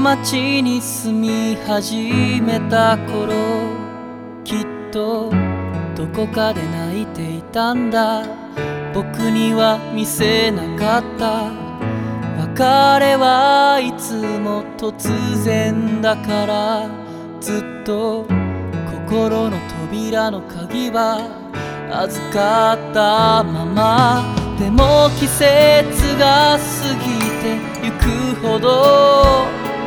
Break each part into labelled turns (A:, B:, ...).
A: 町に住み始めた頃、きっとどこかで泣いていたんだ。僕には見せなかった。別れはいつも突然だから、ずっと心の扉の鍵は預かったまま。でも季節が過ぎてゆくほど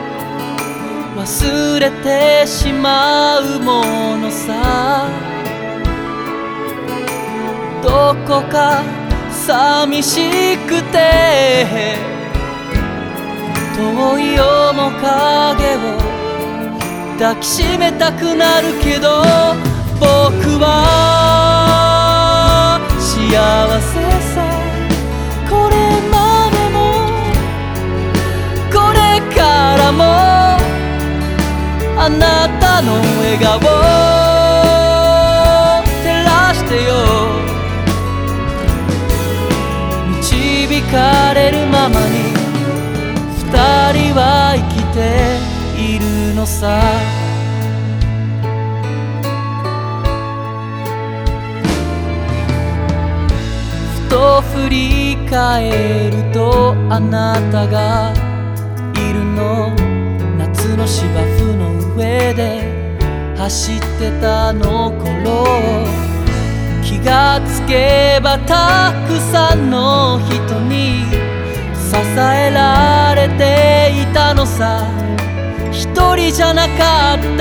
A: 忘れてしまうものさ。どこか寂しくて遠い面影を抱きしめたくなるけど、僕は幸せさ。これまでもこれからもあなたの笑顔照らしてよ。導かれるままに二人は生きているのさ。ふと振り返るとあなたがいるの。夏の芝生の上で走ってたあの頃、気がつけばたくさんの人に支えられていたのさ。一人じゃなかった。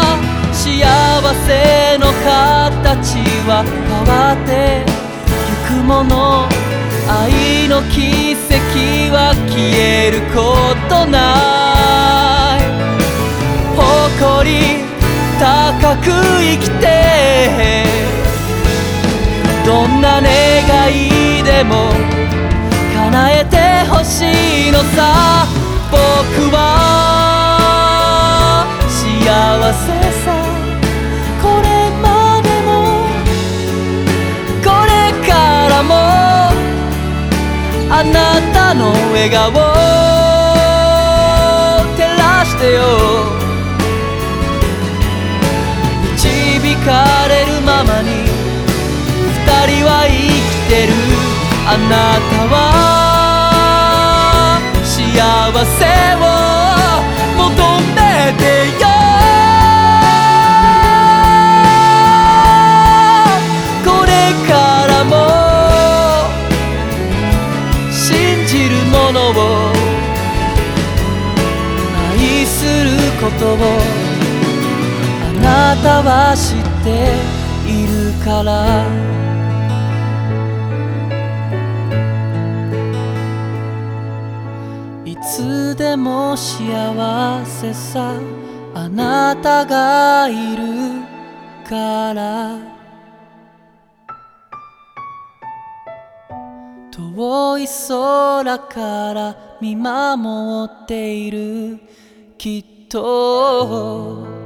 A: 幸せの形は変わってゆくもの。愛の奇跡は消えることない。誇り高く生きて、どんな願いでも叶えてほしいのさ。僕は幸せさ。これまでもこれからもあなたの笑顔照らしてよ。導かれるままに二人は生きてる。あなたは幸せを求めてよ。これからも信じるものを愛することをあなたは知っているから。いつでも幸せさ。あなたがいるから。遠い空から見守っているきっと。